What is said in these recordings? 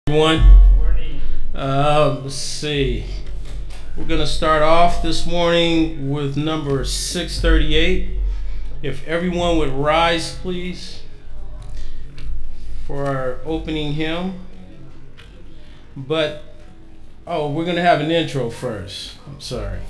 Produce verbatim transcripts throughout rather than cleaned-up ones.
Everyone, uh, let's see. We're going to start off this morning with number six thirty-eight. If everyone would rise, please, for our opening hymn. But, oh, we're going to have an intro first. I'm sorry.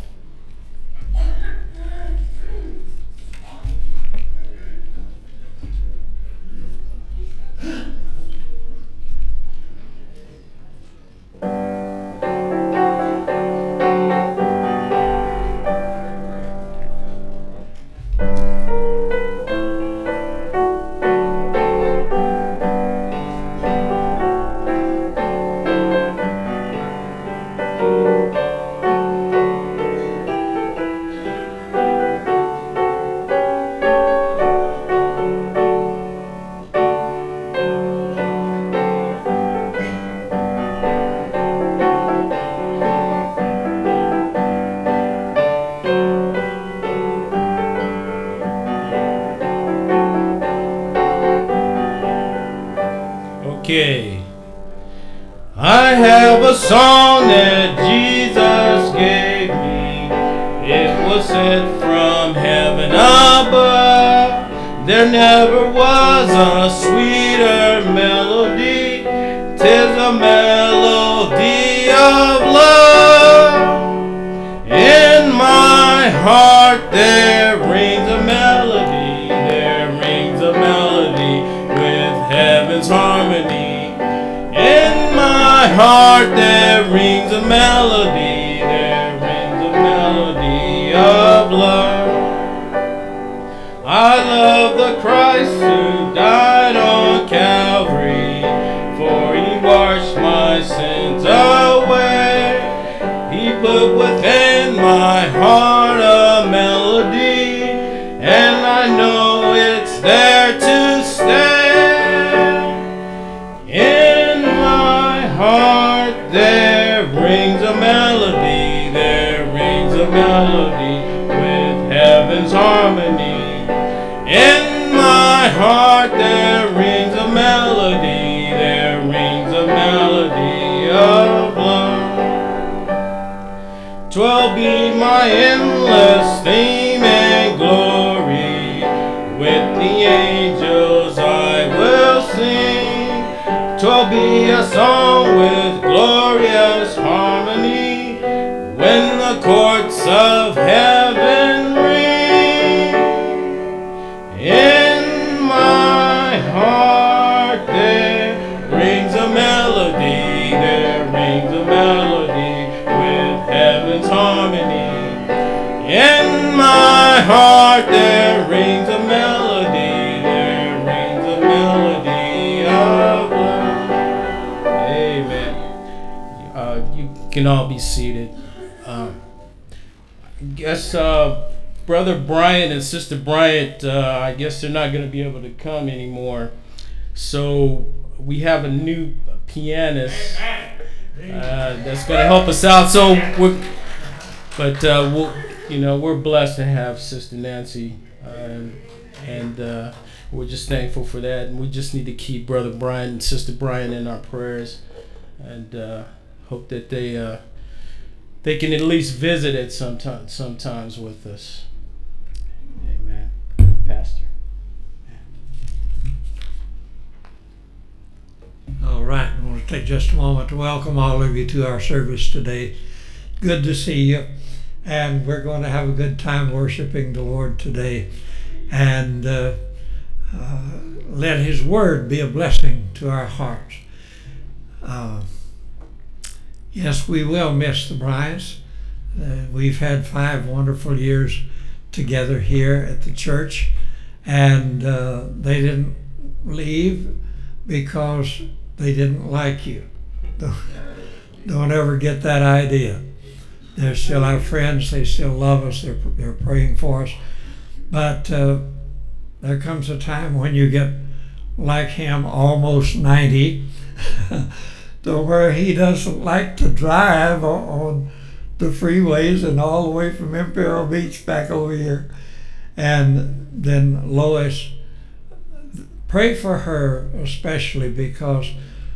Okay. I have a song that Jesus gave me. It was sent from heaven above. There never was a sweeter melody. 'Tis a melody of love. In my heart there rings a melody. There rings a melody with heaven's harmony. In my heart there rings a melody, there rings a melody of love. I love the Christ who died on Calvary, for he washed my sins away. He put within my heart a melody, and I know it's there to stay. There rings a melody, there rings a melody with heaven's harmony. In my heart there rings a melody, there rings a melody of love. 'Twill be my endless theme and glory, with the angels I will sing. 'Twill be a song with glorious harmony, when the courts of heaven ring. In my heart there rings a melody, there rings a melody with heaven's harmony. In my heart there rings a melody, there rings a melody of love. Amen. Uh, you can all be seated. Um, I guess uh, Brother Bryant and Sister Bryant, uh, I guess they're not going to be able to come anymore. So we have a new pianist uh, that's going to help us out. So we're, but uh, we'll, you know, we're blessed to have Sister Nancy, uh, and uh, we're just thankful for that. And we just need to keep Brother Bryant and Sister Bryant in our prayers, and uh, hope that they uh, they can at least visit it sometimes sometimes with us. Amen. Pastor. All right, I want to take just a moment to welcome all of you to our service today. Good to see you, and we're going to have a good time worshiping the Lord today, and uh, uh, let His Word be a blessing to our hearts. Uh, yes, we will miss the Bryants. Uh, we've had five wonderful years together here at the church, and uh, they didn't leave because they didn't like you. Don't, don't ever get that idea. They're still our friends. They still love us. They're, they're praying for us. But uh, there comes a time when you get like him, almost ninety, to where he doesn't like to drive on the freeways and all the way from Imperial Beach back over here. And then Lois, pray for her especially, because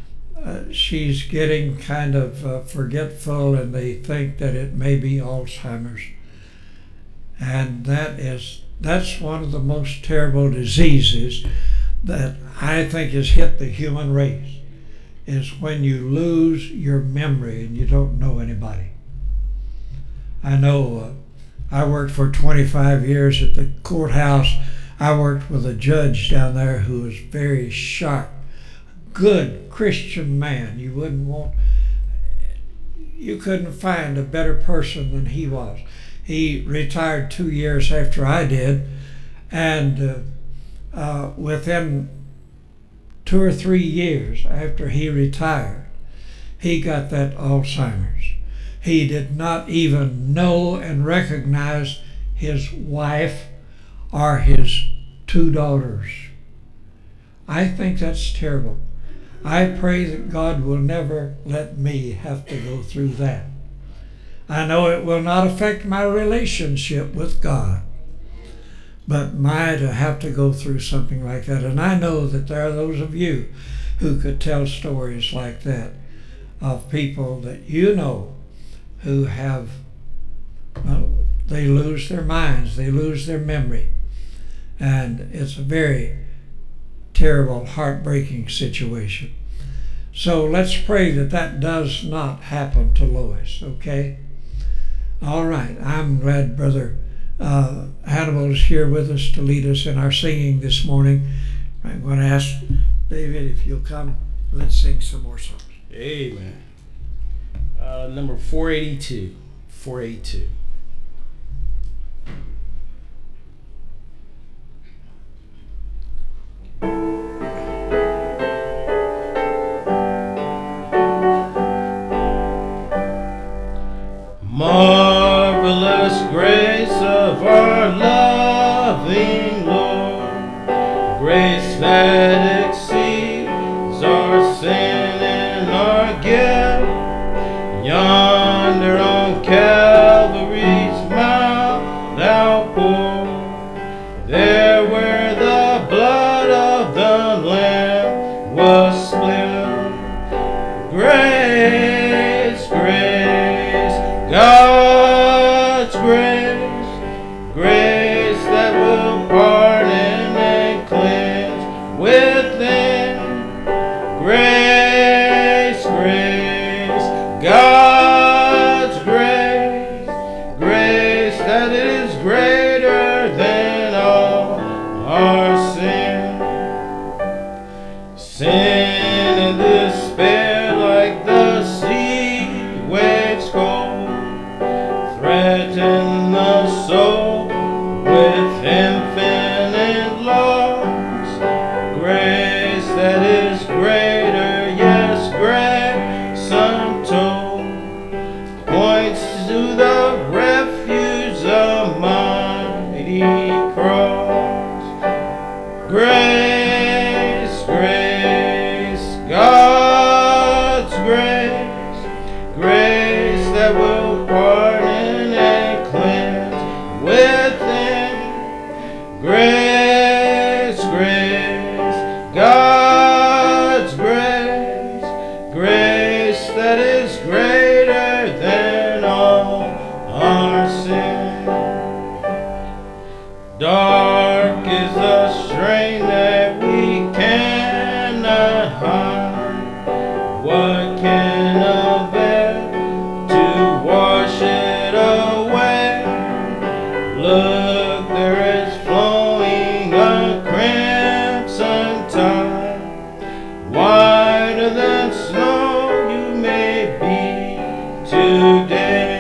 uh, she's getting kind of uh, forgetful, and they think that it may be Alzheimer's. And that is that's one of the most terrible diseases that I think has hit the human race, is when you lose your memory and you don't know anybody. I know uh, I worked for twenty-five years at the courthouse. I worked with a judge down there who was very sharp, good Christian man. You wouldn't want, you couldn't find a better person than he was. He retired two years after I did, and uh, uh, within two or three years after he retired, he got that Alzheimer's. He did not even know and recognize his wife or his two daughters. I think that's terrible. I pray that God will never let me have to go through that. I know it will not affect my relationship with God, but my, to have to go through something like that. And I know that there are those of you who could tell stories like that of people that you know who have, well, they lose their minds, they lose their memory. And it's a very terrible, heartbreaking situation. So let's pray that that does not happen to Lois, okay? All right, I'm glad Brother uh, Hannibal is here with us to lead us in our singing this morning. I'm going to ask David if you'll come. Let's sing some more songs. Amen. Uh, number four eighty-two. four eighty-two. Marvelous grace of our loving Lord, grace that exceeds our sin and our guilt. Yonder on Calvary's mount thou poured, there where the blood of the Lamb was spilled. Grace, grace, God's grace, grace that will pardon and cleanse within. Grace, grace, God's grace, grace that is greater than all our sin. Sin and despair like the sea waves cold threaten the soul with infinite loss. Grace that is greater, yes, grace untold, points to the refuge, a mighty cross. Grace, grace, God's grace, grace that will pardon and cleanse within. Grace, grace, God's grace, grace that is greater than all our sin. Dark is the strain that we cannot hide. What can avail to wash it away? Look, there is flowing a crimson tide, whiter than snow you may be today.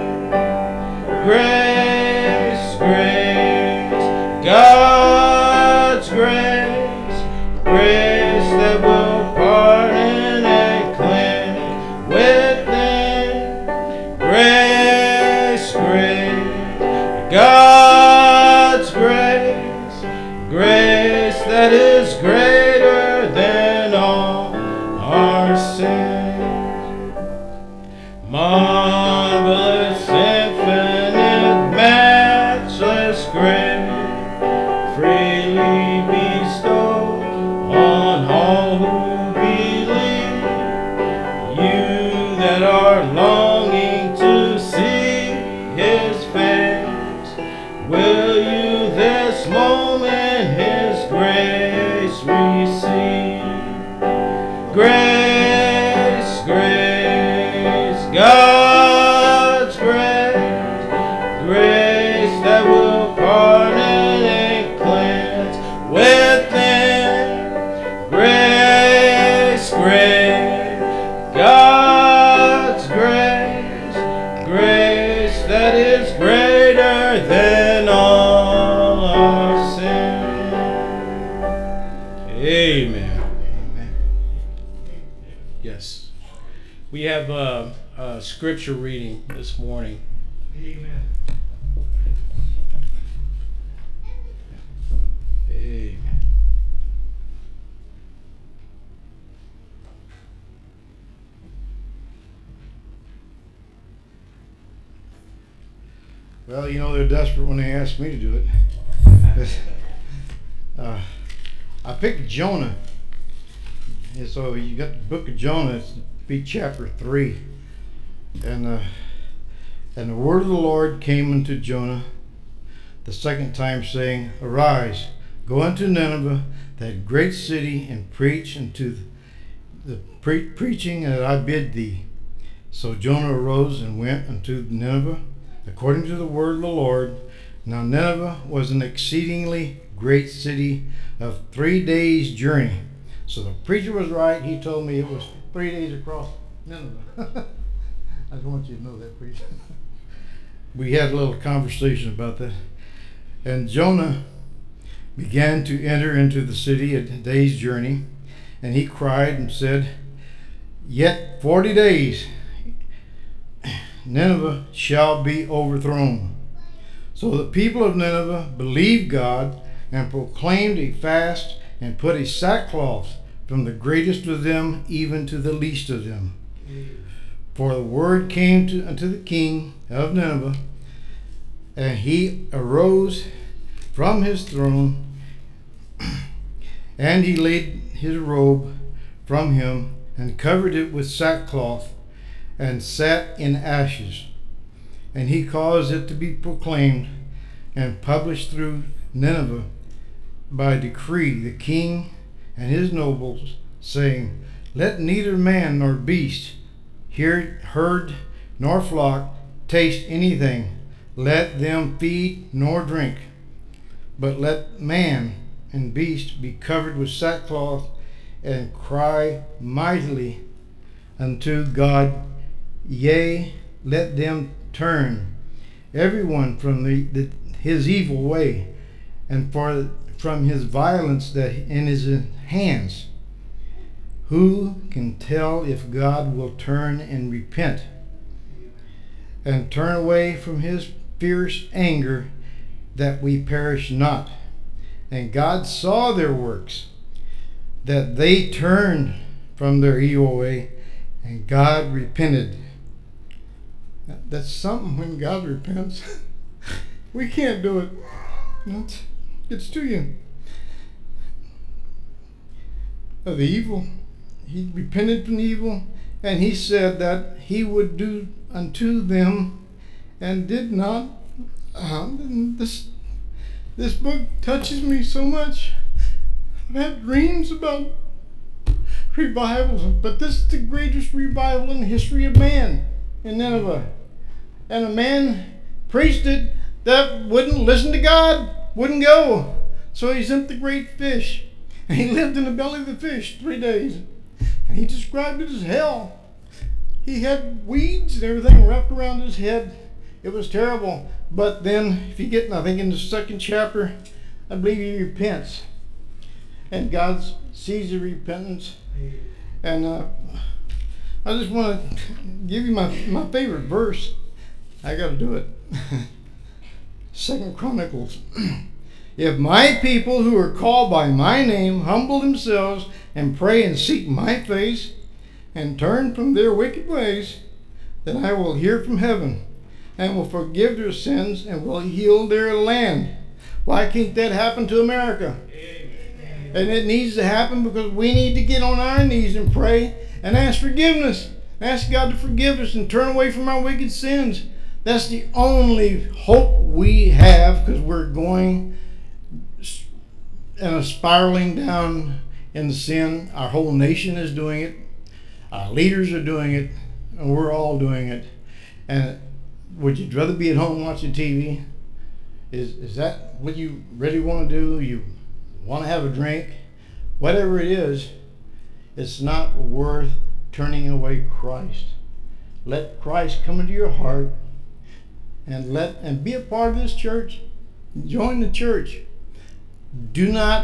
Grace, grace, God's grace, grace that will pardon and cleanse within. Grace, grace, God's grace, grace that is greater than all our sins. Marvelous, infinite, matchless grace, freely bestowed on all who believe. heart longing to see his face. Will you this moment his grace receive? Grace, grace, God's grace, grace that will pardon and cleanse within. Grace, grace, God's grace, grace that is greater than all our sin. Amen. Amen. Yes. We have a, a scripture reading this morning. Amen. Amen. Well, you know, they're desperate when they ask me to do it. uh, I picked Jonah. And so you got the book of Jonah, it's be chapter three. And, uh, and the word of the Lord came unto Jonah the second time, saying, Arise, go unto Nineveh, that great city, and preach unto the pre- preaching that I bid thee. So Jonah arose and went unto Nineveh, according to the word of the Lord. Now Nineveh was an exceedingly great city of three days' journey. So the preacher was right. He told me it was three days across Nineveh. I just want you to know that, preacher. We had a little conversation about that. And Jonah began to enter into the city a day's journey, and he cried and said, Yet forty days Nineveh shall be overthrown. So the people of Nineveh believed God and proclaimed a fast and put a sackcloth from the greatest of them even to the least of them. For the word came to, unto the king of Nineveh, and he arose from his throne, and he laid his robe from him and covered it with sackcloth, and sat in ashes. And he caused it to be proclaimed and published through Nineveh by decree, the king and his nobles, saying, Let neither man nor beast, hear, herd, nor flock taste anything. Let them feed nor drink. But let man and beast be covered with sackcloth, and cry mightily unto God. Yea, let them turn everyone from the, the his evil way, and for from his violence that in his hands. Who can tell if God will turn and repent, and turn away from his fierce anger, that we perish not? And God saw their works, that they turned from their evil way, and God repented. That's something when God repents. We can't do it. It's, it's to you. Of the evil. He repented from the evil, and he said that he would do unto them, and did not. Uh, this this book touches me so much. I've had dreams about revivals, but this is the greatest revival in the history of man in Nineveh. And a man preached it that wouldn't listen to God, wouldn't go. So he sent the great fish, and he lived in the belly of the fish three days. And he described it as hell. He had weeds and everything wrapped around his head. It was terrible. But then, if you get, I think in the second chapter, I believe he repents. And God sees the repentance. And uh, I just want to give you my, my favorite verse. I got to do it. Second Chronicles. If my people who are called by my name humble themselves and pray and seek my face and turn from their wicked ways, then I will hear from heaven and will forgive their sins and will heal their land. Why can't that happen to America? Amen. And it needs to happen because we need to get on our knees and pray and ask forgiveness. ask God to forgive us and turn away from our wicked sins. That's the only hope we have, because we're going and a spiraling down in the sin. Our whole nation is doing it. Our leaders are doing it. And we're all doing it. And would you rather be at home watching T V? Is is that what you really want to do? You want to have a drink? Whatever it is, it's not worth turning away Christ. Let Christ come into your heart and let and be a part of this church. Join the church. Do not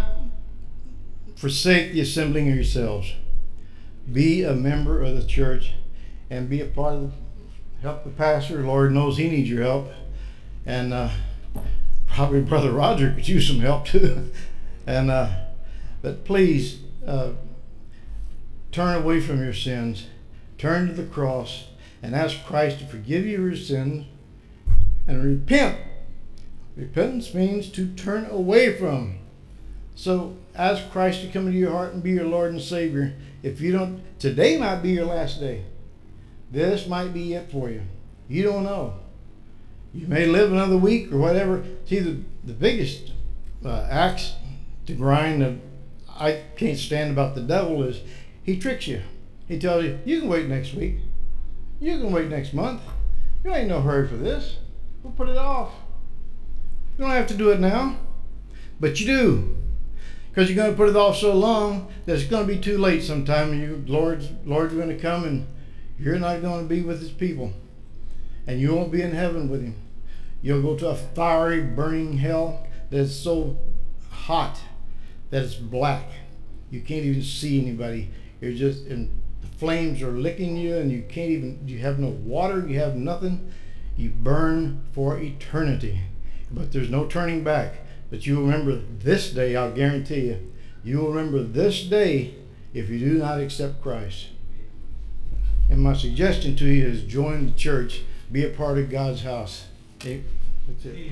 forsake the assembling of yourselves. Be a member of the church and be a part of the help the pastor. Lord knows he needs your help. And uh, probably Brother Roger could use some help too. and uh, But please uh, turn away from your sins. Turn to the cross and ask Christ to forgive you your sins and repent. Repentance means to turn away from. So ask Christ to come into your heart and be your Lord and Savior. If you don't, today might be your last day. This might be it for you. You don't know. You may live another week or whatever. See, the, the biggest uh, axe to grind that I can't stand about the devil is he tricks you. He tells you, you can wait next week. You can wait next month. You ain't no hurry for this. We'll put it off. You don't have to do it now. But you do. Because you're going to put it off so long that it's going to be too late sometime. And you, Lord's, Lord's going to come and you're not going to be with his people. And you won't be in heaven with him. You'll go to a fiery, burning hell that's so hot that it's black. You can't even see anybody. You're just, and the flames are licking you, and you can't even, you have no water, you have nothing. You burn for eternity. But there's no turning back. But you will remember this day, I'll guarantee you. You will remember this day if you do not accept Christ. And my suggestion to you is join the church. Be a part of God's house. Hey, that's it.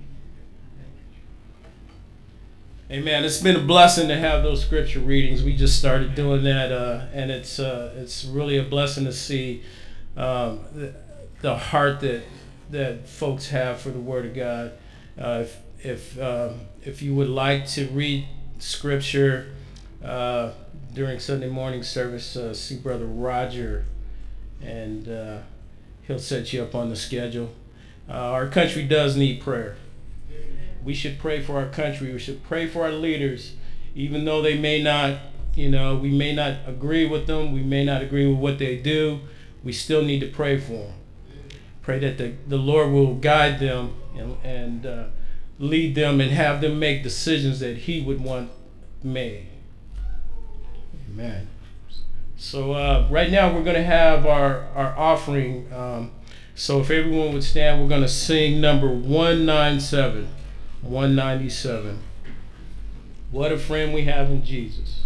Amen. It's been a blessing to have those scripture readings. We just started doing that, uh, and it's uh, it's really a blessing to see um, the, the heart that that folks have for the Word of God. Uh, if if um, if you would like to read scripture uh, during Sunday morning service, uh, see Brother Roger, and uh, he'll set you up on the schedule. Uh, our country does need prayer. We should pray for our country. We should pray for our leaders, even though they may not, you know, we may not agree with them. We may not agree with what they do. We still need to pray for them. Pray that the, the Lord will guide them and, and uh, lead them and have them make decisions that he would want made. Amen. So uh, right now we're going to have our, our offering. Um, so if everyone would stand, we're going to sing number one ninety-seven. one ninety-seven. What a friend we have in Jesus.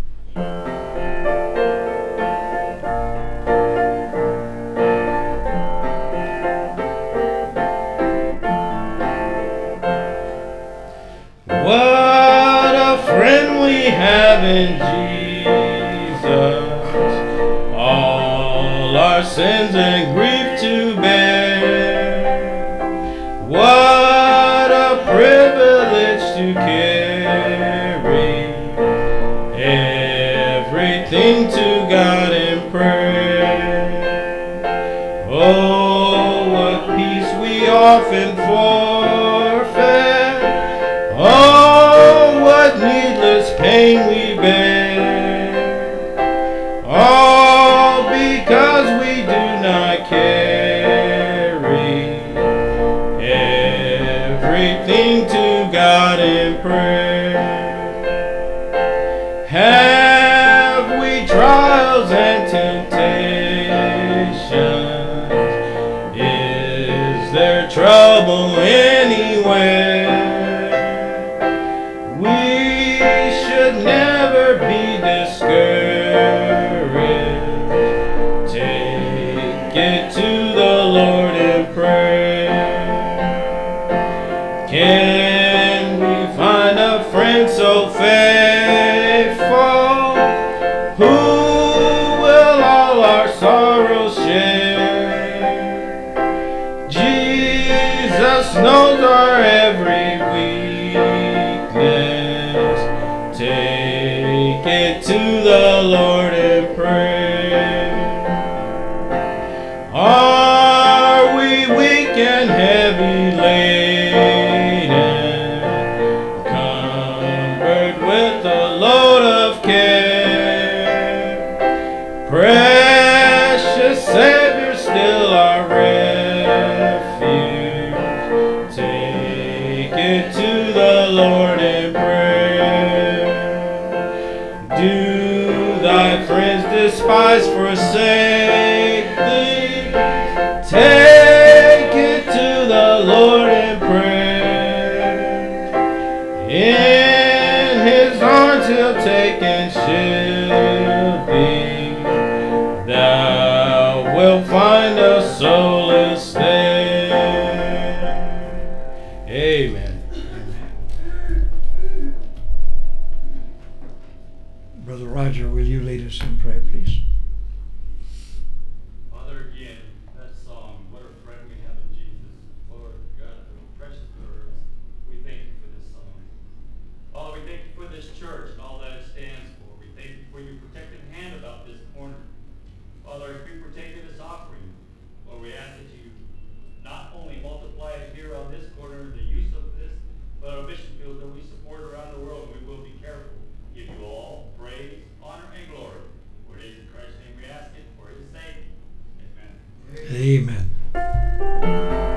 What a friend we have in Jesus. All our sins and grief to bear. What a privilege to carry everything to God in prayer. Oh, what peace we often forfeit. Oh, what needless pain we bear. All because we do not carry everything to God in prayer. Have we trials and temptations? Is there trouble anywhere? We should never be discouraged. Take it to the Lord in prayer. Can we find a friend so faithful, who will all our sorrows Jesus knows our every weakness. Take it to the Lord in prayer. Are we weak and heavy laden, cumbered with a load of care? Precious Savior, still our refuge. Take it to the Lord in prayer. Do thy friends despise, forsake thee? Take it to the Lord in prayer. In his arms he'll take and shield thee. Thou wilt find a solace there. Amen. Brother Roger, will you lead us in prayer, please? Father, again, that song, what a friend we have in Jesus. Lord God, the precious words, we thank you for this song. Father, we thank you for this church and all that it stands for. We thank you for your protective hand about this corner. Father, as we partake of this offering, Lord, we ask that you not only multiply it here on this corner, the use of this, but our mission field that we support around the world, we will be careful. Give you all praise, honor, and glory. For it is in Christ's name we ask it, for his sake. Amen. Amen.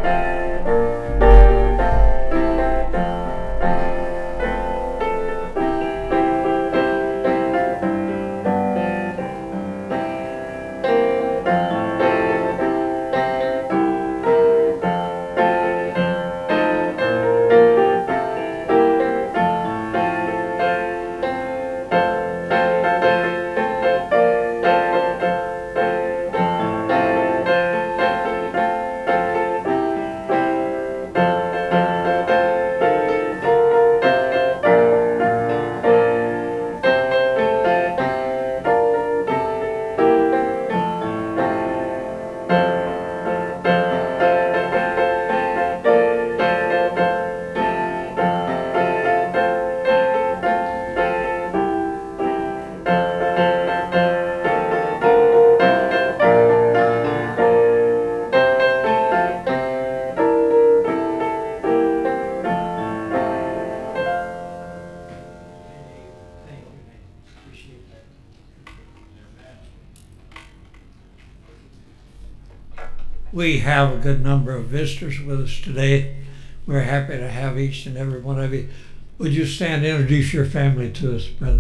We have a good number of visitors with us today. We're happy to have each and every one of you. Would you stand and introduce your family to us, brother?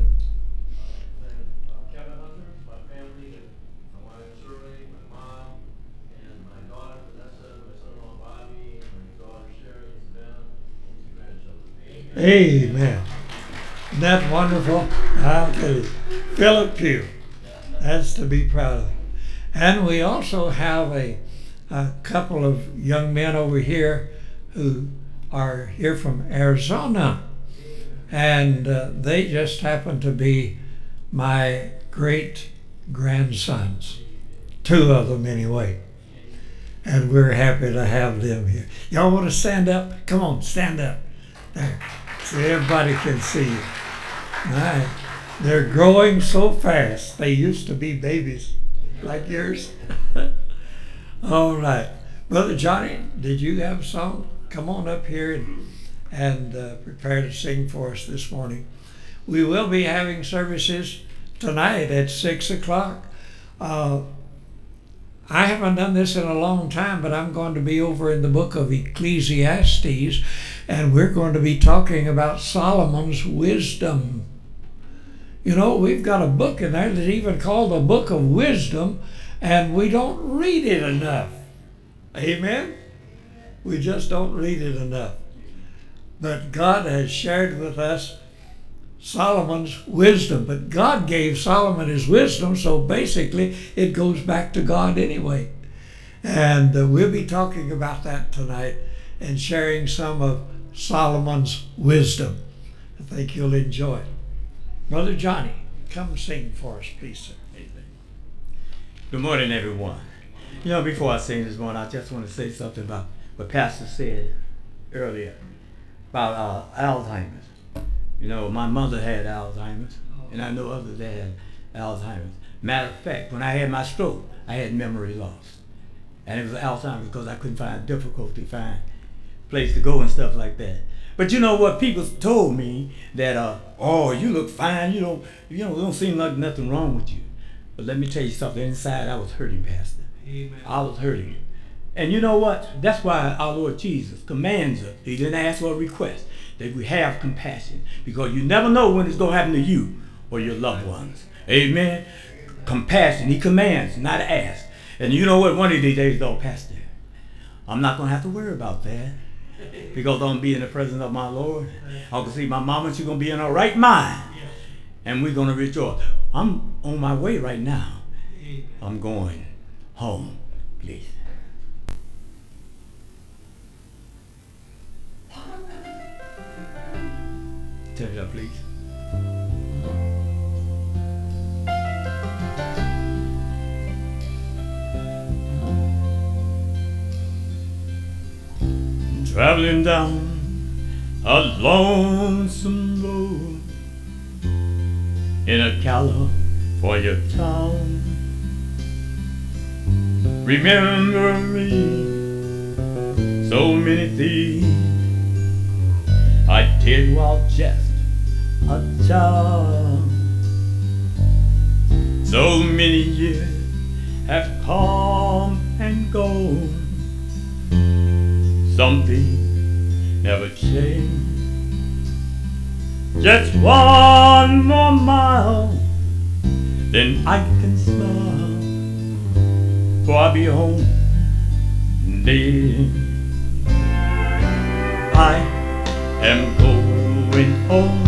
Kevin Hunter, my family, my wife Shirley, my mom, and my daughter Vanessa, my son-in-law Bobby, my daughter Sherry, Savannah, and two grandchildren. Amen. Isn't that wonderful? I'll tell you. Philip Pugh. That's to be proud of. And we also have a, a couple of young men over here who are here from Arizona. And uh, they just happen to be my great grandsons. Two of them anyway. And we're happy to have them here. Y'all want to stand up? Come on, stand up. There. So everybody can see you. All right. They're growing so fast. They used to be babies like yours. All right. Brother Johnny, did you have a song? Come on up here and, and uh, prepare to sing for us this morning. We will be having services tonight at six o'clock. Uh, I haven't done this in a long time, but I'm going to be over in the book of Ecclesiastes, and we're going to be talking about Solomon's wisdom. You know, we've got a book in there that's even called the Book of Wisdom, and we don't read it enough. Amen? We just don't read it enough. But God has shared with us Solomon's wisdom. But God gave Solomon his wisdom, so basically it goes back to God anyway. And uh, we'll be talking about that tonight and sharing some of Solomon's wisdom. I think you'll enjoy it. Brother Johnny, come sing for us, please, sir. Good morning, everyone. You know, before I sing this morning, I just want to say something about what Pastor said earlier about uh, Alzheimer's. You know, my mother had Alzheimer's, and I know others that had Alzheimer's. Matter of fact, when I had my stroke, I had memory loss. And it was Alzheimer's because I couldn't find difficulty to find place to go and stuff like that. But you know what? People told me that, uh, oh, you look fine. You don't, you know, don't seem like nothing wrong with you. But let me tell you something. Inside, I was hurting, Pastor. Amen. I was hurting. And you know what? That's why our Lord Jesus commands us. He didn't ask for a request that we have compassion, because you never know when it's going to happen to you or your loved ones. Amen. Compassion. He commands, not ask. And you know what? One of these days, though, Pastor, I'm not going to have to worry about that, because I'm going to be in the presence of my Lord. I can see my mama. She's going to be in her right mind. And we're going to rejoice. I'm on my way right now. I'm going home, please. Turn it up, please. Traveling down a lonesome road in a California town, remembering so many things I did while just a child. So many years have come and gone, something never changed. Just one more mile, then I can smile, for I'll be home then. I am going home.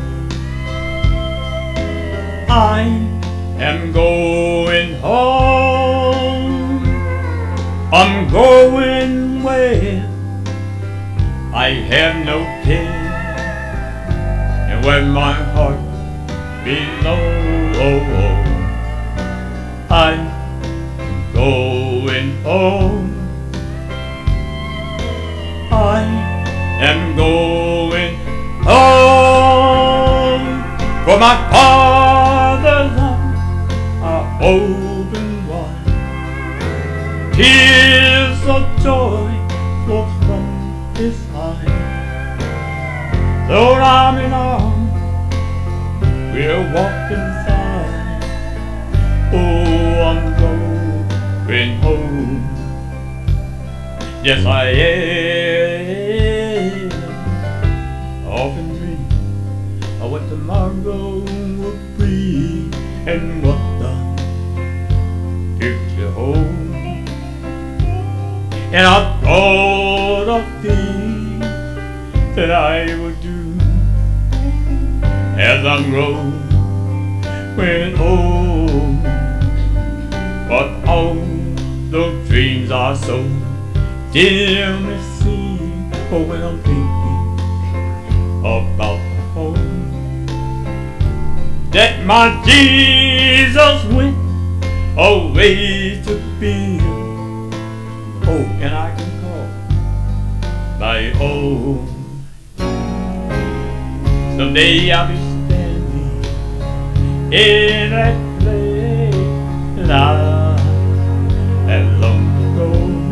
I am going home. I'm going where I have no care, and where my heart belongs. I'm going home. I am going home, for my Father's arms are open wide. Tears of joy flow from His eyes. Lord, arm in arm, we'll walk inside. Oh, I'm going home. Yes, I am. I often dream of what tomorrow will bring and what the future holds. And I thought of things that I would do as I'm growing old. But all those dreams are so dimly seen. Oh, when I'm thinking about home, that my Jesus went away to be. Oh, and I can call my own. Someday I'll be standing in that place that I have long ago,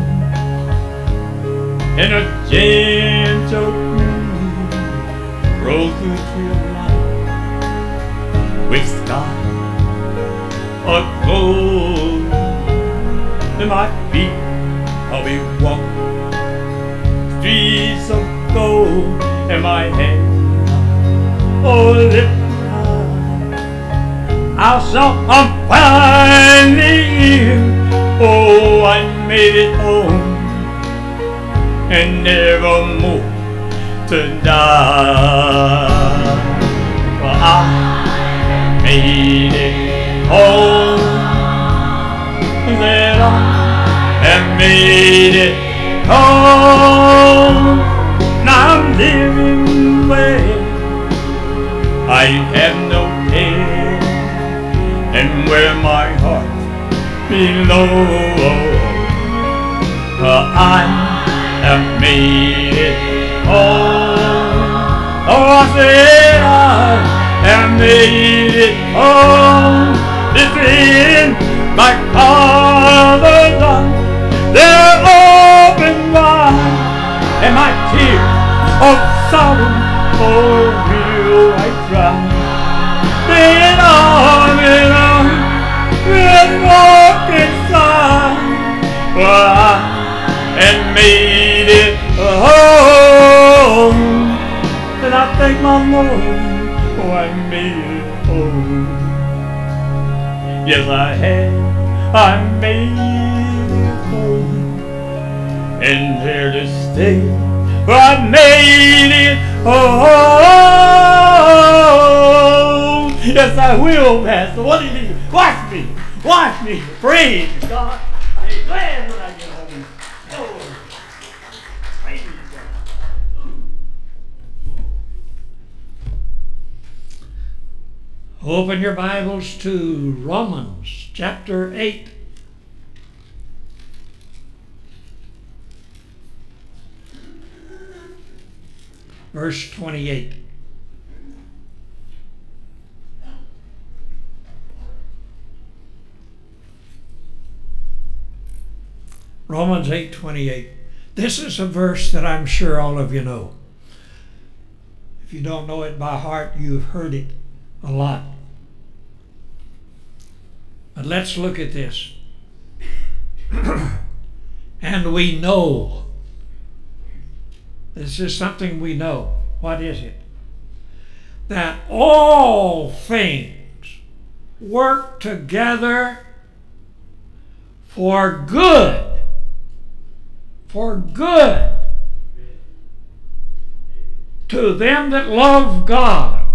and a gentle breeze rolls through the tree of life, with sky aglow, and my feet I'll be walking streets of gold, and my hands oh lifted high. I'll shout, I'm finally here. Oh, I made it home, and never more to die. For I made it home. That I have made it home. Now I'm living where I have no care, and where my heart belongs. For I have made it home. Oh, I said I have made it home. This is like Father done. They're open wide, and my tears of sorrow for real I cry. Then on and on, and walk inside. Well, I had made it home, and I thank my Lord, oh, I made it home. Yes, I have, I made it home, and here to stay, I made it home. Yes, I will, Pastor. What do you need? Watch me, watch me, praise God. I'm glad when I get home. Oh, praise God. Open your Bibles to Romans chapter eight. Verse twenty-eight. Romans eight twenty-eight. This is a verse that I'm sure all of you know. If you don't know it by heart, you've heard it a lot. But let's look at this. And we know. This is something we know. What is it? That all things work together for good. For good. To them that love God.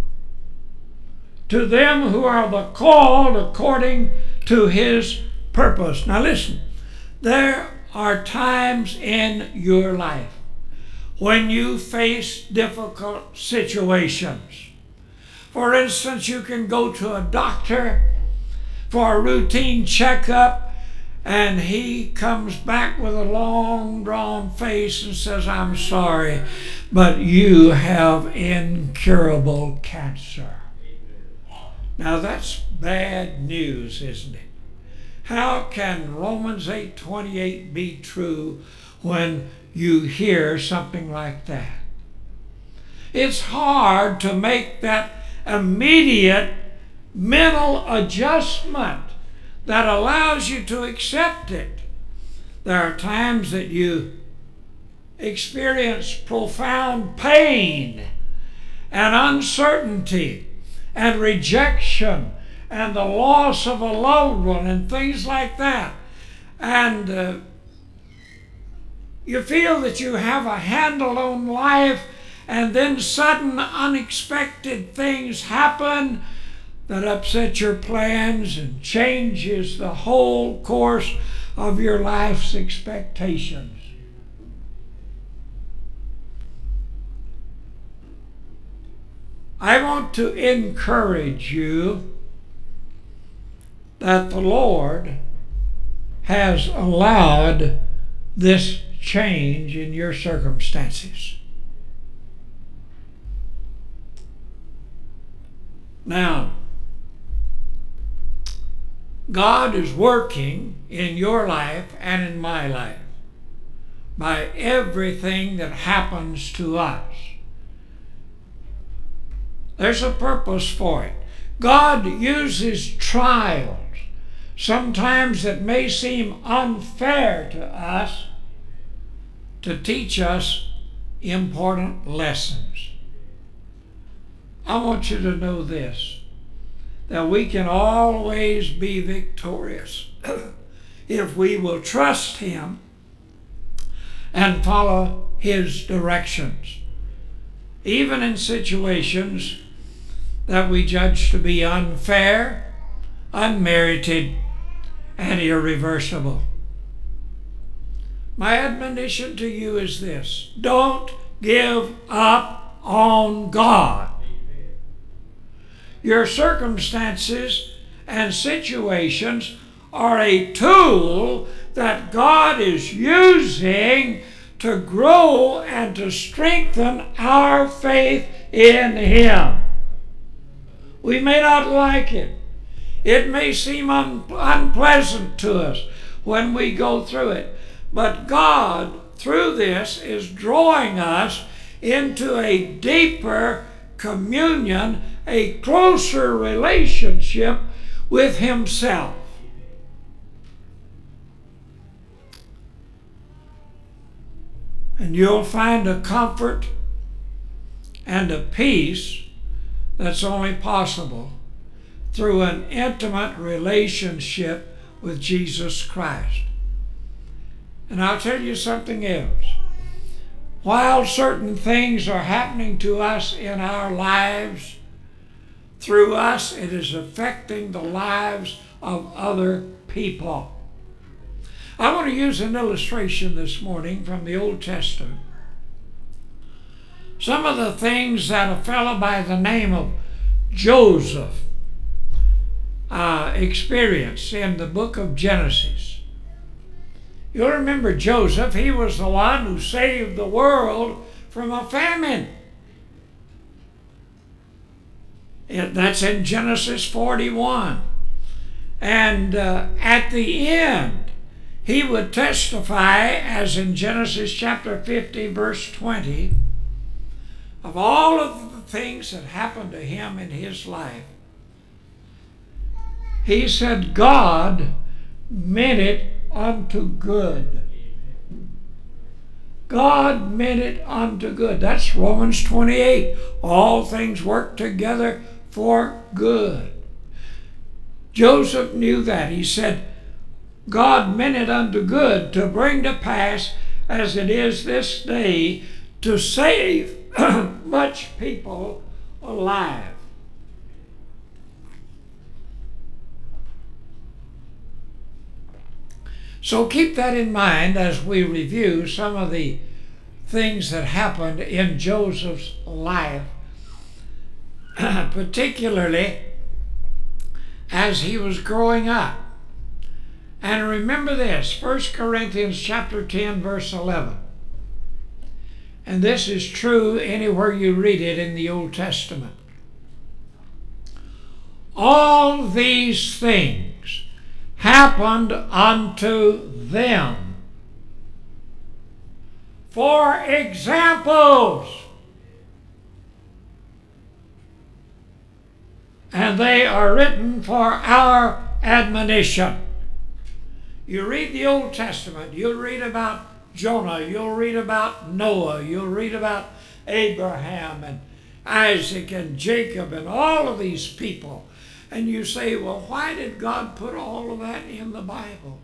To them who are the called according to His purpose. Now listen. There are times in your life when you face difficult situations. For instance, you can go to a doctor for a routine checkup, and he comes back with a long drawn face and says, I'm sorry, but you have incurable cancer. Now that's bad news, isn't it? How can Romans eight twenty-eight be true when you hear something like that? It's hard to make that immediate mental adjustment that allows you to accept it. There are times that you experience profound pain and uncertainty and rejection and the loss of a loved one and things like that. And uh, you feel that you have a handle on life, and then sudden unexpected things happen that upset your plans and changes the whole course of your life's expectations. I want to encourage you that the Lord has allowed this change in your circumstances. Now, God is working in your life and in my life by everything that happens to us. There's a purpose for it. God uses trials, sometimes that may seem unfair to us, to teach us important lessons. I want you to know this, that we can always be victorious if we will trust Him and follow His directions, even in situations that we judge to be unfair, unmerited, and irreversible. My admonition to you is this: don't give up on God. Your circumstances and situations are a tool that God is using to grow and to strengthen our faith in Him. We may not like it. It may seem un- unpleasant to us when we go through it. But God, through this, is drawing us into a deeper communion, a closer relationship with Himself. And you'll find a comfort and a peace that's only possible through an intimate relationship with Jesus Christ. And I'll tell you something else. While certain things are happening to us in our lives, through us it is affecting the lives of other people. I want to use an illustration this morning from the Old Testament. Some of the things that a fellow by the name of Joseph uh, experienced in the book of Genesis. You'll remember Joseph, he was the one who saved the world from a famine. It, that's in Genesis forty-one. And uh, at the end, he would testify, as in Genesis chapter fifty, verse twenty, of all of the things that happened to him in his life. He said, God meant it unto good. God meant it unto good. That's Romans twenty-eight. All things work together for good. Joseph knew that. He said, God meant it unto good to bring to pass, as it is this day, to save much people alive. So keep that in mind as we review some of the things that happened in Joseph's life, particularly as he was growing up. And remember this, First Corinthians chapter ten, verse eleven. And this is true anywhere you read it in the Old Testament. All these things happened unto them for examples, and they are written for our admonition. You read the Old Testament, you'll read about Jonah, you'll read about Noah, you'll read about Abraham and Isaac and Jacob and all of these people. And you say, well, why did God put all of that in the Bible?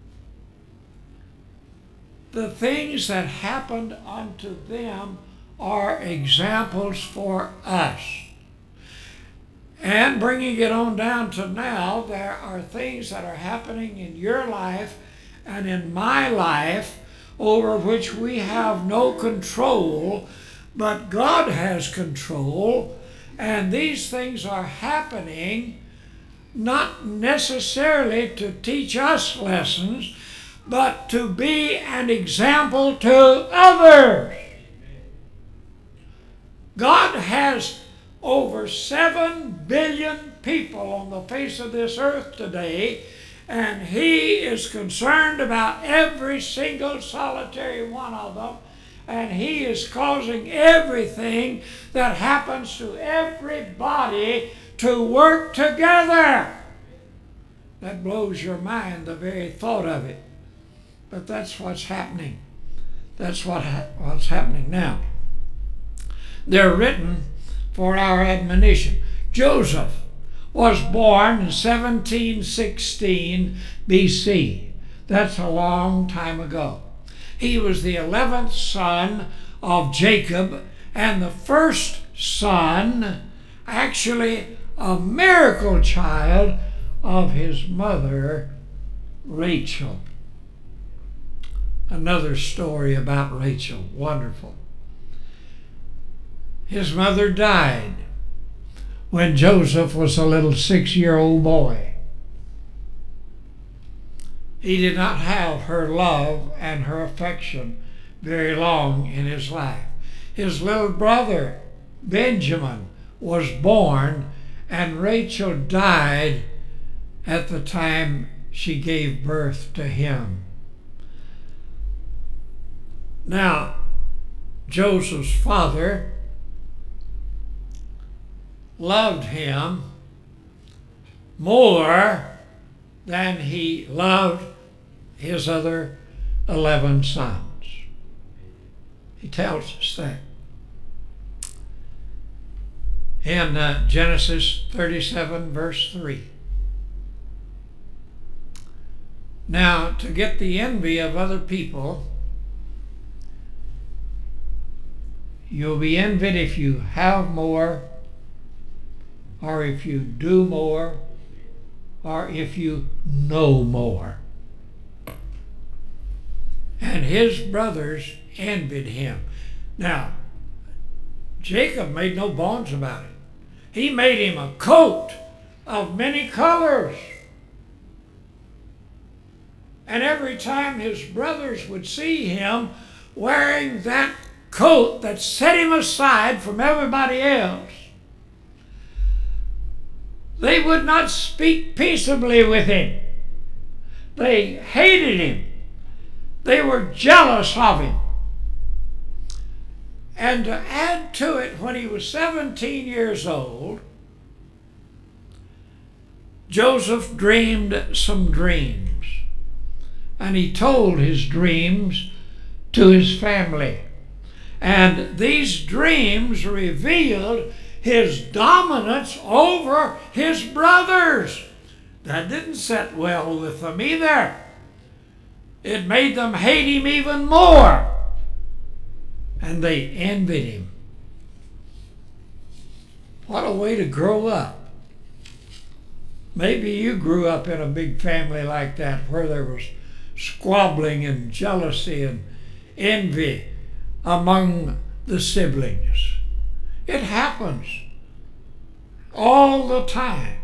The things that happened unto them are examples for us. And bringing it on down to now, there are things that are happening in your life and in my life over which we have no control, but God has control. And these things are happening not necessarily to teach us lessons, but to be an example to others. God has over seven billion people on the face of this earth today, and He is concerned about every single solitary one of them. And He is causing everything that happens to everybody to work together. That blows your mind, the very thought of it. But that's what's happening. That's what ha- what's happening now. They're written for our admonition. Joseph was born in seventeen sixteen B C. That's a long time ago. He was the eleventh son of Jacob and the first son, actually a miracle child, of his mother, Rachel. Another story about Rachel, wonderful. His mother died when Joseph was a little six-year-old boy. He did not have her love and her affection very long in his life. His little brother, Benjamin, was born, and Rachel died at the time she gave birth to him. Now, Joseph's father loved him more than he loved his other eleven sons. He tells us that. In uh, Genesis thirty-seven, verse three. Now, to get the envy of other people, you'll be envied if you have more, or if you do more, or if you know more. And his brothers envied him. Now, Jacob made no bones about it. He made him a coat of many colors. And every time his brothers would see him wearing that coat that set him aside from everybody else, they would not speak peaceably with him. They hated him. They were jealous of him. And to add to it, when he was seventeen years old, Joseph dreamed some dreams. And he told his dreams to his family. And these dreams revealed his dominance over his brothers. That didn't sit well with them either. It made them hate him even more. And they envied him. What a way to grow up. Maybe you grew up in a big family like that where there was squabbling and jealousy and envy among the siblings. It happens all the time.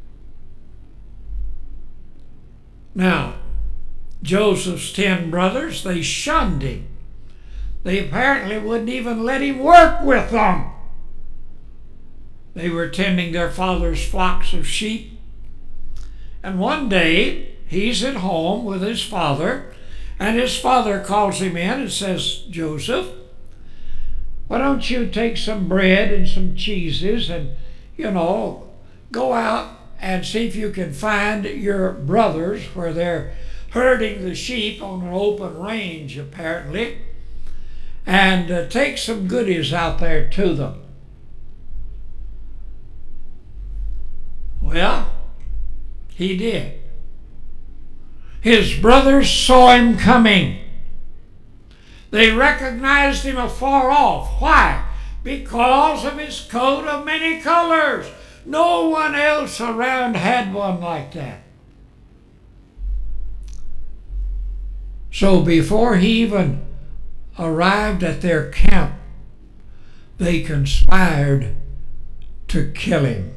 Now, Joseph's ten brothers, they shunned him. They apparently wouldn't even let him work with them. They were tending their father's flocks of sheep. And one day, he's at home with his father, and his father calls him in and says, Joseph, why don't you take some bread and some cheeses and, you know, go out and see if you can find your brothers where they're herding the sheep on an open range, apparently, and uh, take some goodies out there to them. Well, he did. His brothers saw him coming. They recognized him afar off. Why? Because of his coat of many colors. No one else around had one like that. So before he even arrived at their camp, they conspired to kill him.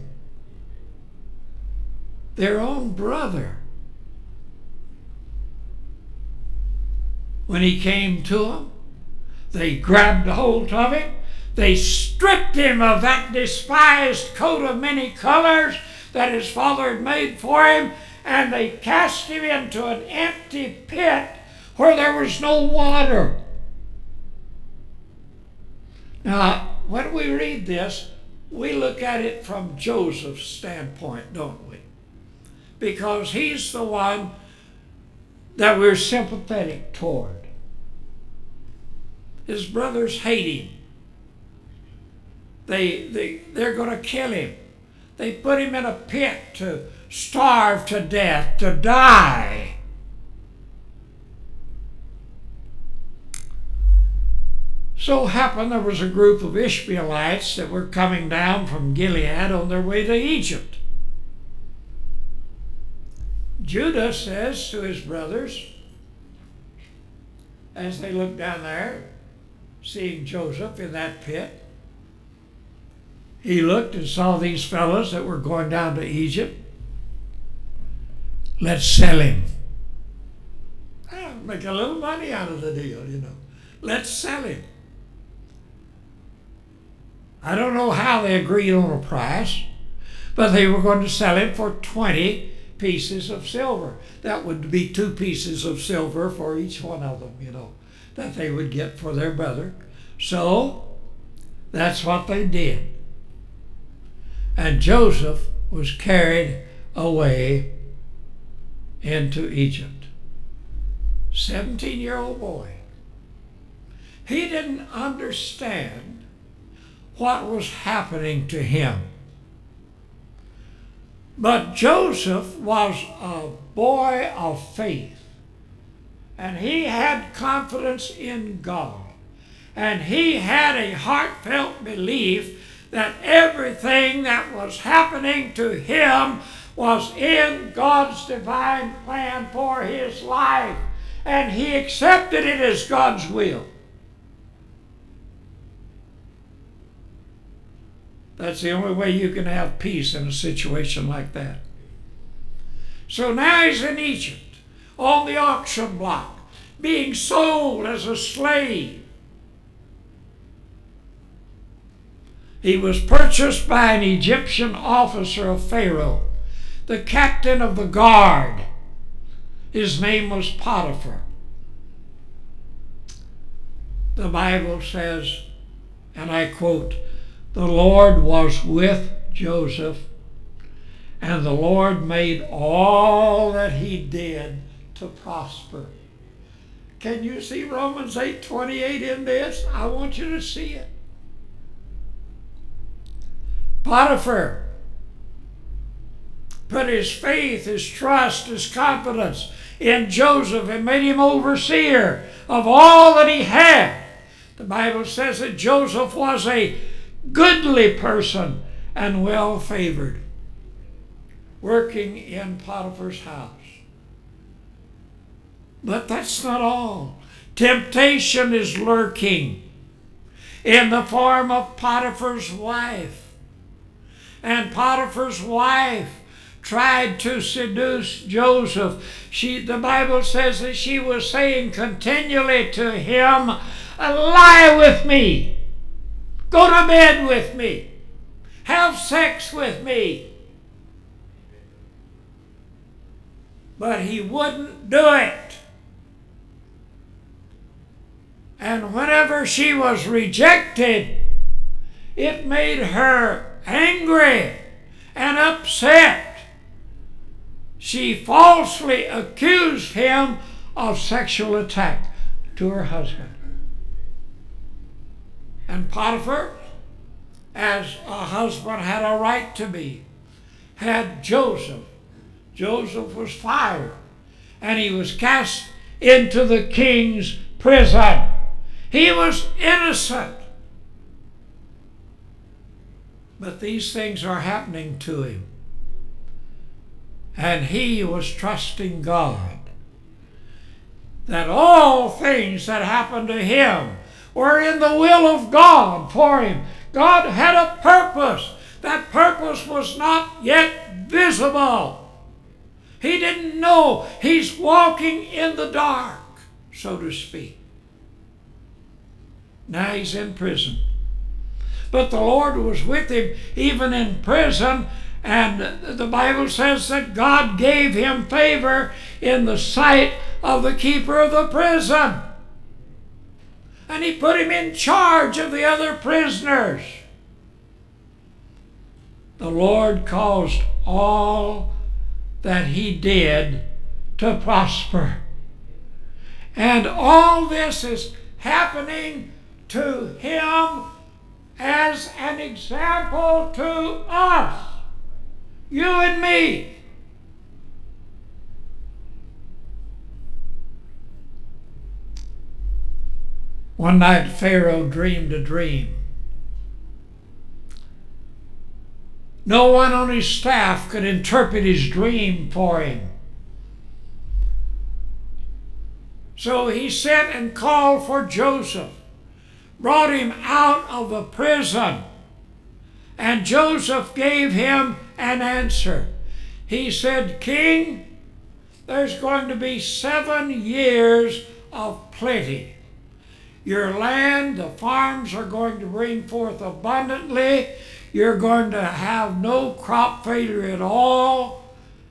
Their own brother. When he came to them, they grabbed a hold of him. They stripped him of that despised coat of many colors that his father had made for him, and they cast him into an empty pit where there was no water. Now, when we read this, we look at it from Joseph's standpoint, don't we? Because he's the one that we're sympathetic toward. His brothers hate him. They, they, they're going to kill him. They put him in a pit to starve to death, to die. So happened there was a group of Ishmaelites that were coming down from Gilead on their way to Egypt. Judah says to his brothers, as they look down there, seeing Joseph in that pit, he looked and saw these fellows that were going down to Egypt. Let's sell him. I'll make a little money out of the deal, you know. let's sell him. I don't know how they agreed on a price, but they were going to sell him for twenty pieces of silver. That would be two pieces of silver for each one of them, you know, that they would get for their brother. So that's what they did. And Joseph was carried away into Egypt. seventeen-year-old boy. He didn't understand what was happening to him. But Joseph was a boy of faith, and he had confidence in God, and he had a heartfelt belief that everything that was happening to him was in God's divine plan for his life, and he accepted it as God's will. That's the only way you can have peace in a situation like that. So now he's in Egypt, on the auction block, being sold as a slave. He was purchased by an Egyptian officer of Pharaoh, the captain of the guard. His name was Potiphar. The Bible says, and I quote, "The Lord was with Joseph, and the Lord made all that he did to prosper." Can you see Romans eight twenty-eight in this? I want you to see it. Potiphar put his faith, his trust, his confidence in Joseph and made him overseer of all that he had. The Bible says that Joseph was a goodly person and well favored, working in Potiphar's house. But that's not all. Temptation is lurking in the form of Potiphar's wife. And Potiphar's wife tried to seduce Joseph. She, the Bible says that she was saying continually to him, "Lie with me. Go to bed with me. Have sex with me." But he wouldn't do it. And whenever she was rejected, it made her angry and upset. She falsely accused him of sexual attack to her husband. And Potiphar, as a husband had a right to be, had Joseph. Joseph was fired, and he was cast into the king's prison. He was innocent. But these things are happening to him. And he was trusting God that all things that happened to him were in the will of God for him. God had a purpose. That purpose was not yet visible. He didn't know. He's walking in the dark, so to speak. Now he's in prison. But the Lord was with him even in prison, and the Bible says that God gave him favor in the sight of the keeper of the prison. And he put him in charge of the other prisoners. The Lord caused all that he did to prosper. And all this is happening to him as an example to us, you and me. One night Pharaoh dreamed a dream. No one on his staff could interpret his dream for him. So he sent and called for Joseph, brought him out of the prison, and Joseph gave him an answer. He said, "King, there's going to be seven years of plenty. Your land, the farms are going to bring forth abundantly. You're going to have no crop failure at all.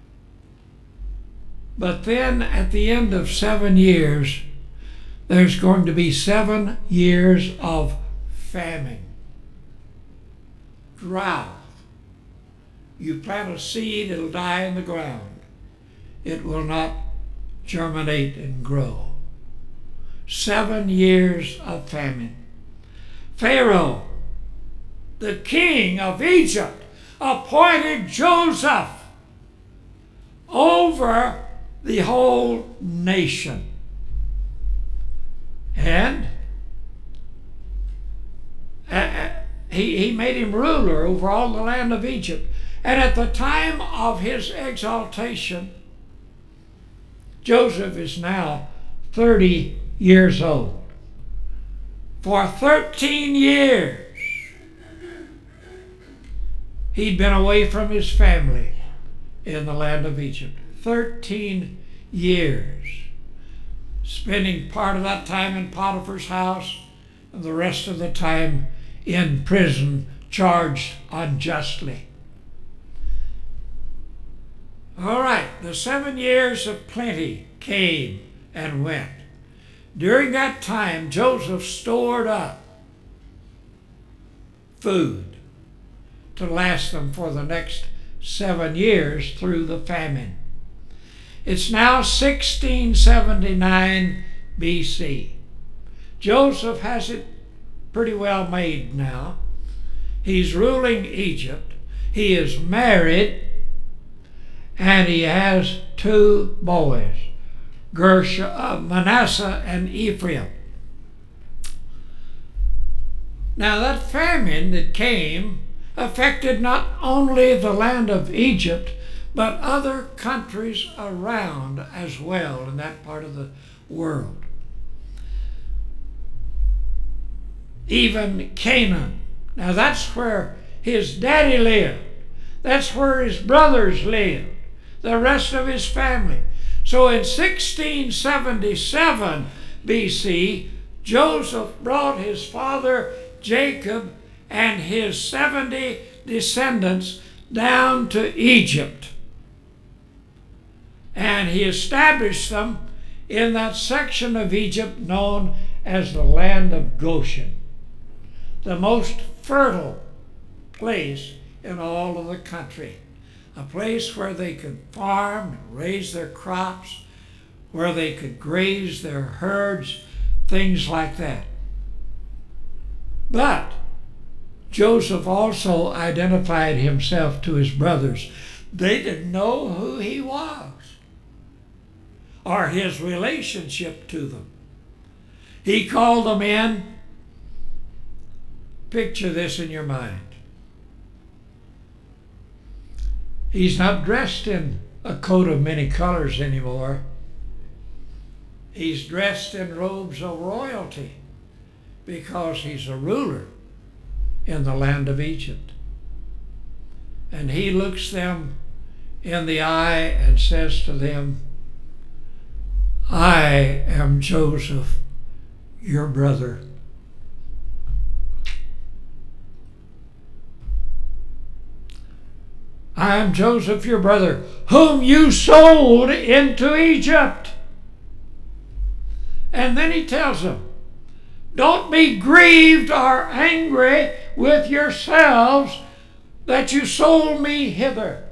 But then at the end of seven years, there's going to be seven years of famine, drought. You plant a seed, it'll die in the ground. It will not germinate and grow. Seven years of famine. Pharaoh, the king of Egypt, appointed Joseph over the whole nation. And uh, he, he made him ruler over all the land of Egypt. And at the time of his exaltation, Joseph is now thirty years old. For thirteen years, he'd been away from his family in the land of Egypt. thirteen years. Spending part of that time in Potiphar's house and the rest of the time in prison, charged unjustly. All right, the seven years of plenty came and went. During that time, Joseph stored up food to last them for the next seven years through the famine. It's now sixteen seventy-nine B C. Joseph has it pretty well made now. He's ruling Egypt. He is married, and he has two boys, Gershon, uh, Manasseh and Ephraim. Now that famine that came affected not only the land of Egypt, but other countries around as well in that part of the world. Even Canaan. Now that's where his daddy lived. That's where his brothers lived. The rest of his family. So in sixteen seventy-seven B C, Joseph brought his father Jacob and his seventy descendants down to Egypt. And he established them in that section of Egypt known as the land of Goshen, the most fertile place in all of the country. A place where they could farm, raise their crops, where they could graze their herds, things like that. But Joseph also identified himself to his brothers. They didn't know who he was or his relationship to them. He called them in. Picture this in your mind. He's not dressed in a coat of many colors anymore. He's dressed in robes of royalty because he's a ruler in the land of Egypt. And he looks them in the eye and says to them, I am Joseph, your brother. I am Joseph, your brother, whom you sold into Egypt. And then he tells them, don't be grieved or angry with yourselves that you sold me hither.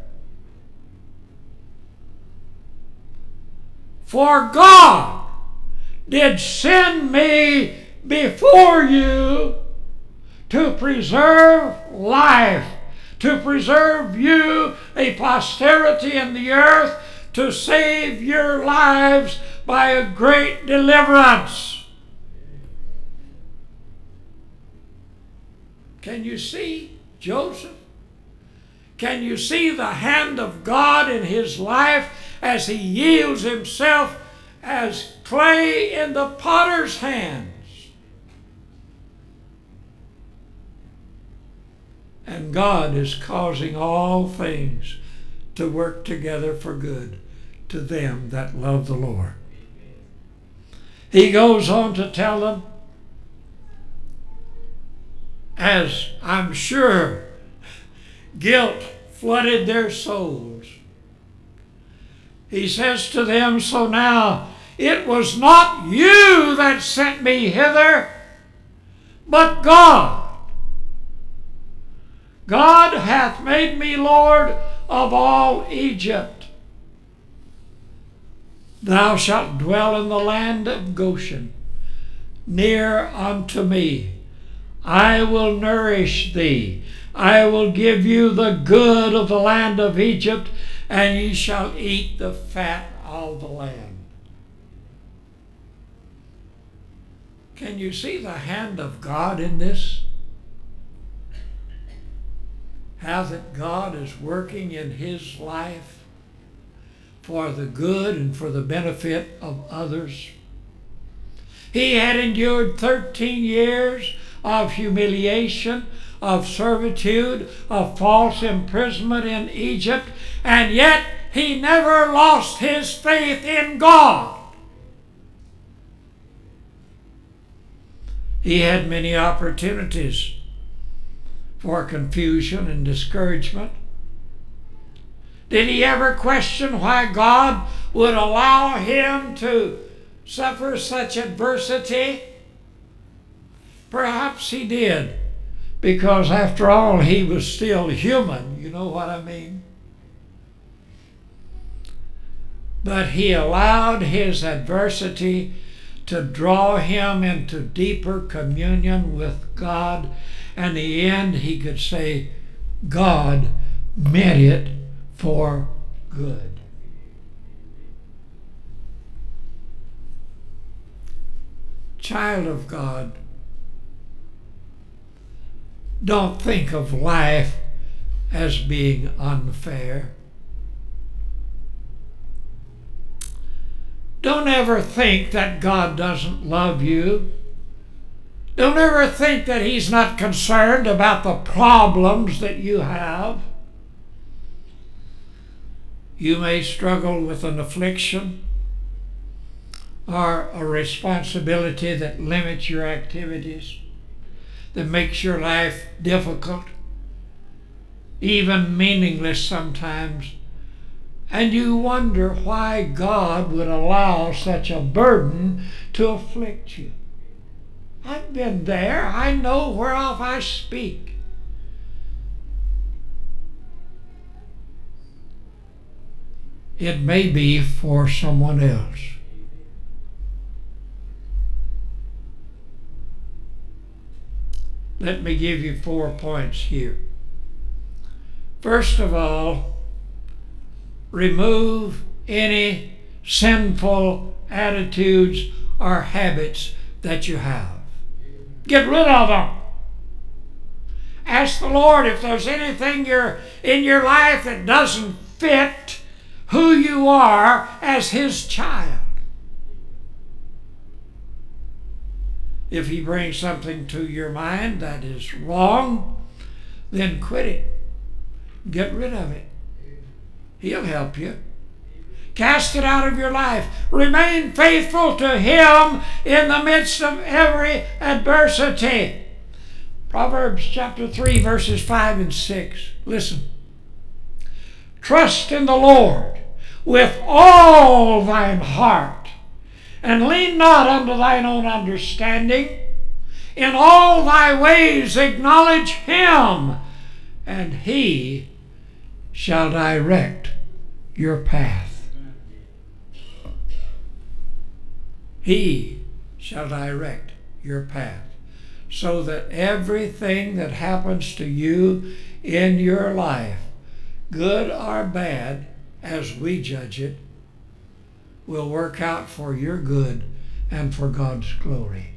For God did send me before you to preserve life, to preserve you a posterity in the earth, to save your lives by a great deliverance. Can you see Joseph? Can you see the hand of God in his life as he yields himself as clay in the potter's hands? And God is causing all things to work together for good to them that love the Lord. He goes on to tell them as I'm sure guilt flooded their souls. He says to them, so now it was not you that sent me hither, but God. God hath made me Lord of all Egypt. Thou shalt dwell in the land of Goshen, near unto me. I will nourish thee. I will give you the good of the land of Egypt, and ye shall eat the fat of the land. Can you see the hand of God in this? How that God is working in his life for the good and for the benefit of others. He had endured thirteen years of humiliation, of servitude, of false imprisonment in Egypt, and yet he never lost his faith in God. He had many opportunities for confusion and discouragement. Did he ever question why God would allow him to suffer such adversity? Perhaps he did, because after all, he was still human. You know what I mean? But he allowed his adversity to draw him into deeper communion with God. And in the end, he could say, God meant it for good. Child of God, don't think of life as being unfair. Don't ever think that God doesn't love you. Don't ever think that he's not concerned about the problems that you have. You may struggle with an affliction or a responsibility that limits your activities, that makes your life difficult, even meaningless sometimes. And you wonder why God would allow such a burden to afflict you. I've been there. I know whereof I speak. It may be for someone else. Let me give you four points here. First of all, remove any sinful attitudes or habits that you have. Get rid of them. Ask the Lord if there's anything you're, in your life that doesn't fit who you are as his child. If he brings something to your mind that is wrong, then quit it. Get rid of it. He'll help you. Cast it out of your life. Remain faithful to him in the midst of every adversity. Proverbs chapter three, verses five and six. Listen. Trust in the Lord with all thine heart, and lean not unto thine own understanding. In all thy ways acknowledge him, and he shall direct your path. He shall direct your path, so that everything that happens to you in your life, good or bad, as we judge it, will work out for your good and for God's glory.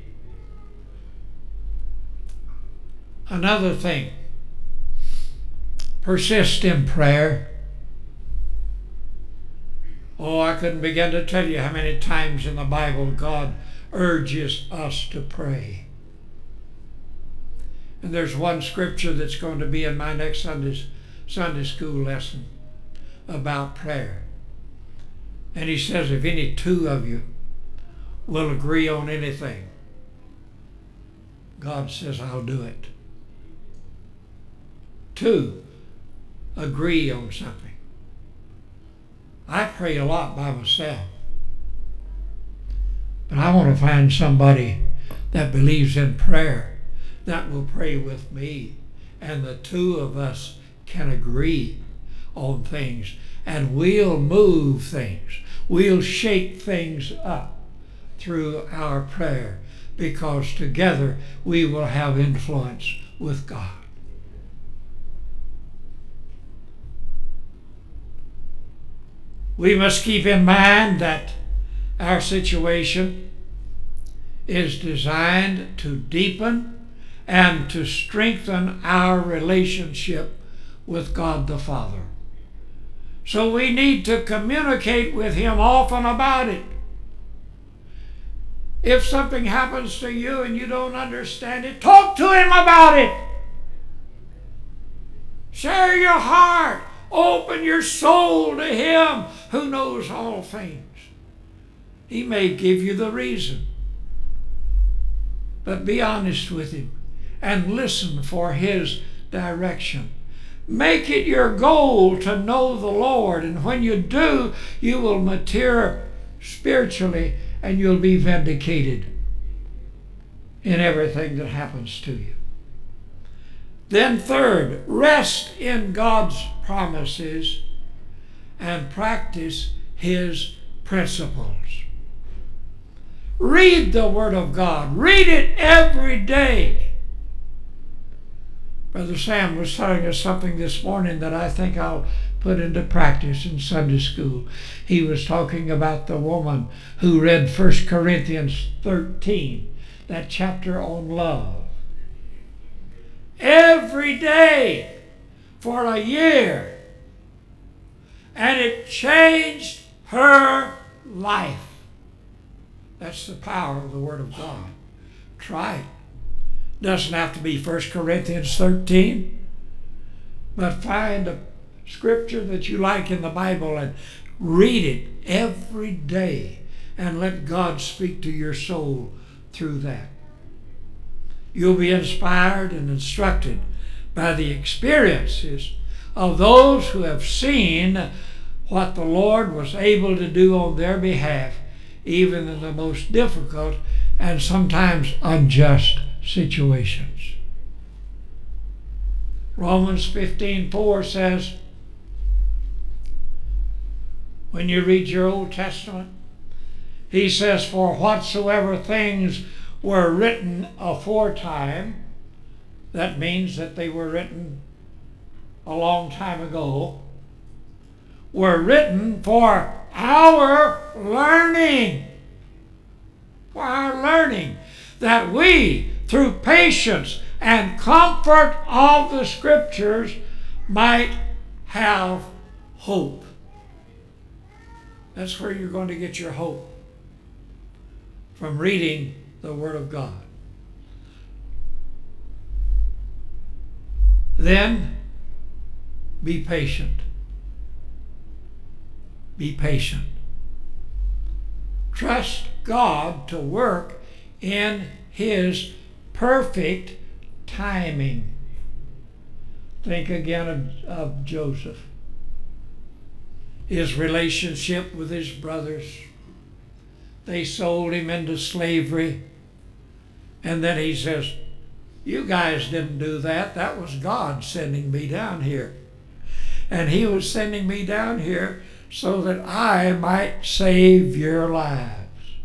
Another thing, persist in prayer. Oh, I couldn't begin to tell you how many times in the Bible God urges us to pray. And there's one scripture that's going to be in my next Sunday's, Sunday school lesson about prayer. And he says, if any two of you will agree on anything, God says, I'll do it. two agree on something. I pray a lot by myself. But I want to find somebody that believes in prayer that will pray with me. And the two of us can agree on things. And we'll move things. We'll shake things up through our prayer. Because together we will have influence with God. We must keep in mind that our situation is designed to deepen and to strengthen our relationship with God the Father. So we need to communicate with Him often about it. If something happens to you and you don't understand it, talk to Him about it. Share your heart. Open your soul to Him who knows all things. He may give you the reason. But be honest with Him and listen for His direction. Make it your goal to know the Lord. And when you do, you will mature spiritually and you'll be vindicated in everything that happens to you. Then third, rest in God's promises and practice His principles. Read the Word of God. Read it every day. Brother Sam was telling us something this morning that I think I'll put into practice in Sunday school. He was talking about the woman who read First Corinthians thirteen, that chapter on love. Every day for a year. And it changed her life. That's the power of the Word of God. Try it. Doesn't have to be First Corinthians thirteen, but find a scripture that you like in the Bible and read it every day and let God speak to your soul through that. You'll be inspired and instructed by the experiences of those who have seen what the Lord was able to do on their behalf, even in the most difficult and sometimes unjust situations. Romans fifteen four says, when you read your Old Testament, he says, for whatsoever things were written aforetime, that means that they were written a long time ago, were written for our learning. For our learning, that we, through patience and comfort of the Scriptures, might have hope. That's where you're going to get your hope, from reading the Word of God. Then, be patient. Be patient. Trust God to work in His perfect timing. Think again of, of Joseph. His relationship with his brothers. They sold him into slavery. And then he says, you guys didn't do that. That was God sending me down here. And He was sending me down here so that I might save your lives.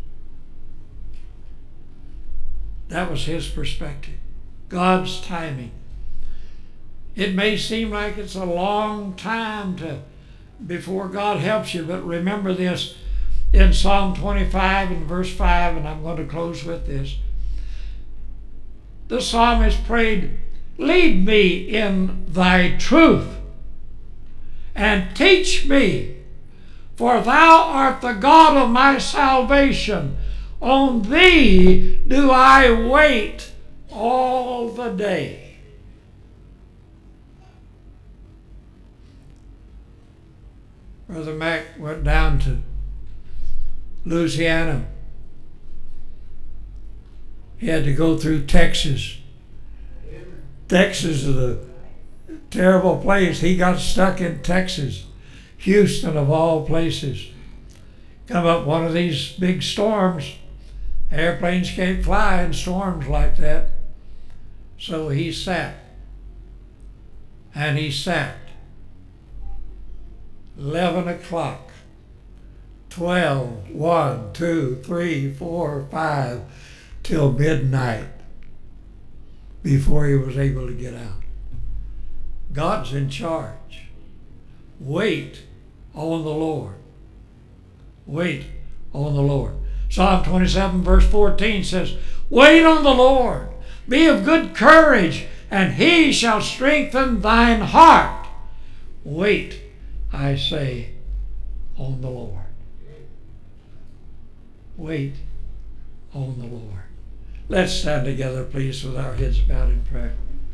That was His perspective. God's timing. It may seem like it's a long time to before God helps you, but remember this in Psalm twenty-five and verse five, and I'm going to close with this. The psalmist prayed, lead me in thy truth and teach me, for thou art the God of my salvation. On thee do I wait all the day. Brother Mac went down to Louisiana. He had to go through Texas. Texas is the terrible place. He got stuck in Texas, Houston of all places. Come up one of these big storms. Airplanes can't fly in storms like that. So he sat. And he sat. Eleven o'clock. Twelve, one, two, three, four, five, till midnight before he was able to get out. God's in charge. Wait on the Lord. Wait on the Lord. Psalm twenty-seven verse fourteen says, wait on the Lord, be of good courage, and he shall strengthen thine heart. Wait, I say, on the Lord. Wait on the Lord. Let's stand together, please, with our heads bowed in prayer.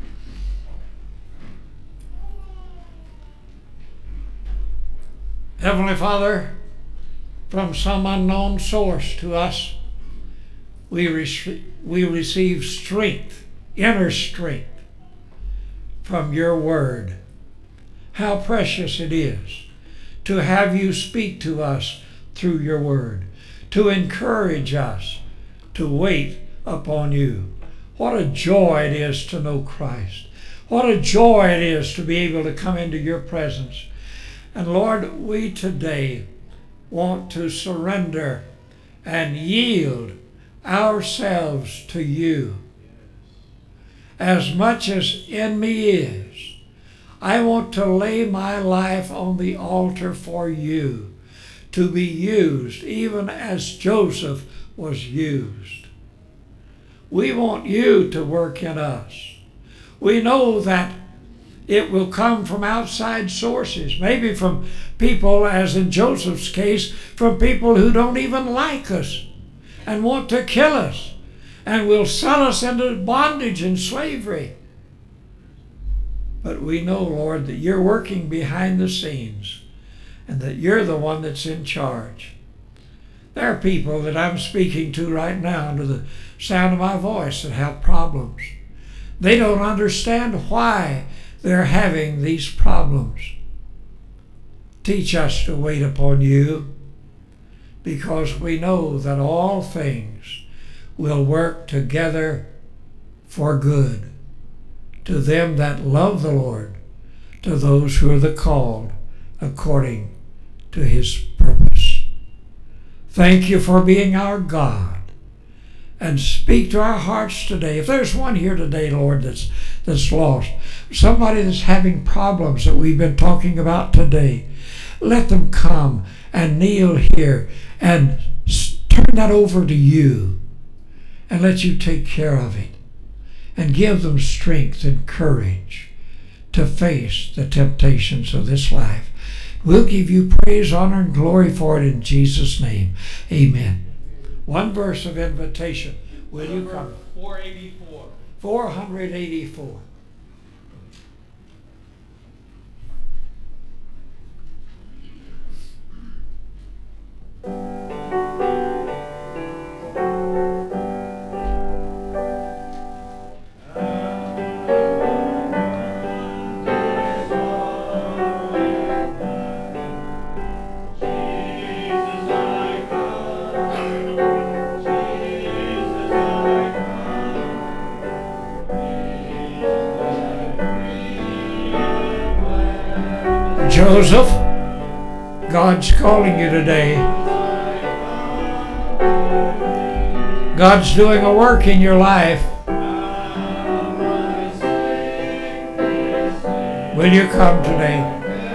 Heavenly Father, from some unknown source to us, we, re- we receive strength, inner strength, from your word. How precious it is to have you speak to us through your word, to encourage us to wait upon you. What a joy it is to know Christ. What a joy it is to be able to come into your presence. And Lord, we today want to surrender and yield ourselves to you. As much as in me is, I want to lay my life on the altar for you, to be used even as Joseph was used. We want you to work in us. We know that it will come from outside sources, maybe from people, as in Joseph's case, from people who don't even like us and want to kill us and will sell us into bondage and slavery. But we know, Lord, that you're working behind the scenes and that you're the one that's in charge. There are people that I'm speaking to right now under the sound of my voice that have problems. They don't understand why they're having these problems. Teach us to wait upon you, because we know that all things will work together for good to them that love the Lord, to those who are the called according to his purpose. Thank you for being our God. And speak to our hearts today. If there's one here today, Lord, that's that's lost, somebody that's having problems that we've been talking about today, let them come and kneel here and turn that over to you and let you take care of it and give them strength and courage to face the temptations of this life. We'll give you praise, honor, and glory for it in Jesus' name. Amen. One verse of invitation. Will you come? four eighty-four. four eighty-four. Joseph, God's calling you today. God's doing a work in your life. Will you come today?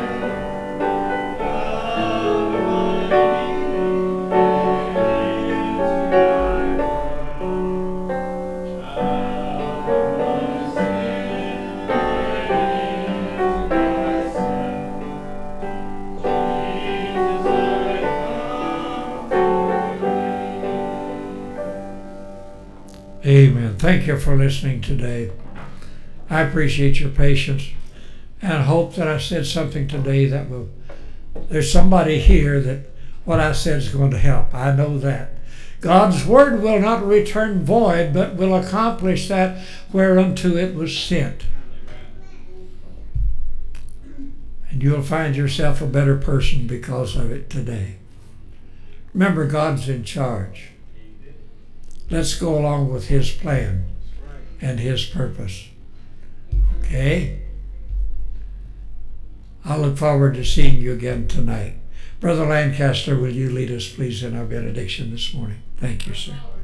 Amen. Thank you for listening today. I appreciate your patience and hope that I said something today that will, there's somebody here that what I said is going to help. I know that. God's word will not return void, but will accomplish that whereunto it was sent. And you'll find yourself a better person because of it today. Remember, God's in charge. Let's go along with His plan and His purpose. Okay? I look forward to seeing you again tonight. Brother Lancaster, will you lead us, please, in our benediction this morning? Thank you, sir.